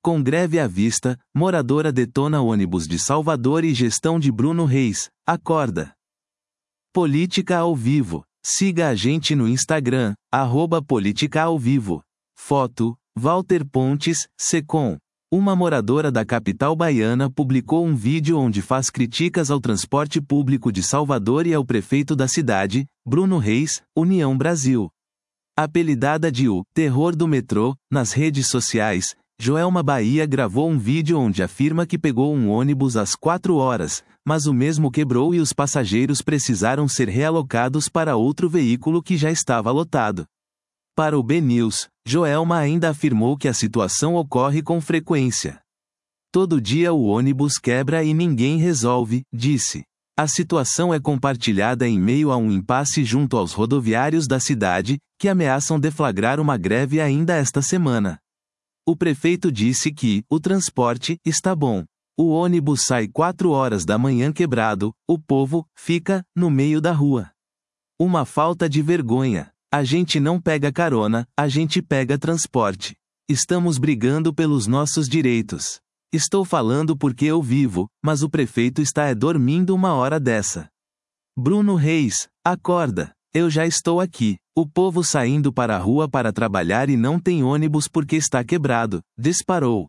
Com greve à vista, moradora detona ônibus de Salvador e gestão de Bruno Reis. Acorda. Política ao vivo. Siga a gente no Instagram, @política-ao-vivo. Foto, Walter Pontes, Secom. Uma moradora da capital baiana publicou um vídeo onde faz críticas ao transporte público de Salvador e ao prefeito da cidade, Bruno Reis, União Brasil. Apelidada de o terror do metrô, nas redes sociais, Joelma Bahia gravou um vídeo onde afirma que pegou um ônibus às 4 horas, mas o mesmo quebrou e os passageiros precisaram ser realocados para outro veículo que já estava lotado. Para o BNews, Joelma ainda afirmou que a situação ocorre com frequência. Todo dia o ônibus quebra e ninguém resolve, disse. A situação é compartilhada em meio a um impasse junto aos rodoviários da cidade, que ameaçam deflagrar uma greve ainda esta semana. O prefeito disse que o transporte está bom. O ônibus sai 4 horas da manhã quebrado, o povo fica no meio da rua. Uma falta de vergonha. A gente não pega carona, a gente pega transporte. Estamos brigando pelos nossos direitos. Estou falando porque eu vivo, mas o prefeito está dormindo uma hora dessa. Bruno Reis, acorda. Eu já estou aqui. O povo saindo para a rua para trabalhar e não tem ônibus porque está quebrado, disparou.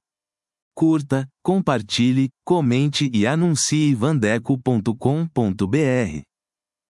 Curta, compartilhe, comente e anuncie vandeco.com.br.